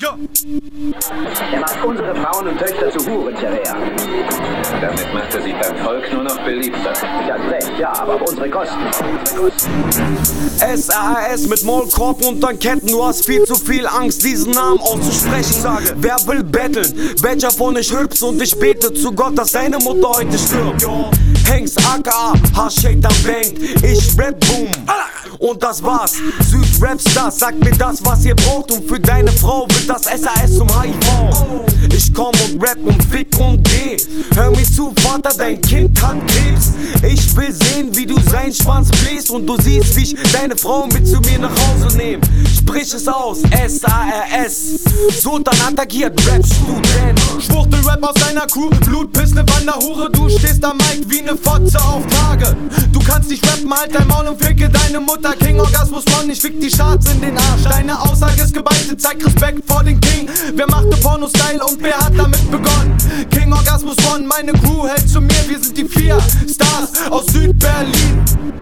Ja. Er macht unsere Frauen und Töchter zu Hurenterrier. Damit macht er sich beim Volk nur noch beliebter. Das recht, ja, aber auf unsere Kosten. SAS mit Maulkorb und dann Ketten. Du hast viel zu viel Angst, diesen Namen auszusprechen. Sage, wer will betteln? Welcher von euch hübsch? Und ich bete zu Gott, dass deine Mutter heute stirbt. Hengst aka, Haarshaitan bangt. Ich rap boom. Und das war's. Süd-Rapstars, sagt mir das, was ihr braucht. Und für deine Frau wird das SAS zum HIV. Ich komm und rap und fick und geh. Hör mir zu, Vater, dein Kind hat Krebs. Ich will sehen, wie du seinen Schwanz bläst. Und du siehst, wie ich deine Frau mit zu mir nach Hause nehm. Sprich es aus, SARS. Sultan attackiert, Rap-Student. Schwuchtel-Rap aus deiner Crew, Blutpiss, ne Wanderhure. Du stehst am Mic wie ne Fotze auf Tage. Du kannst nicht rappen, halt dein Maul und ficke deine Mutter. King Orgasmus One, ich fick die Charts in den Arsch. Deine Aussage ist geballte, zeig Respekt vor den King. Wer machte Porno-Style und wer hat damit begonnen? King Orgasmus One, meine Crew hält zu mir, wir sind die 4 Stars aus Süd-Berlin.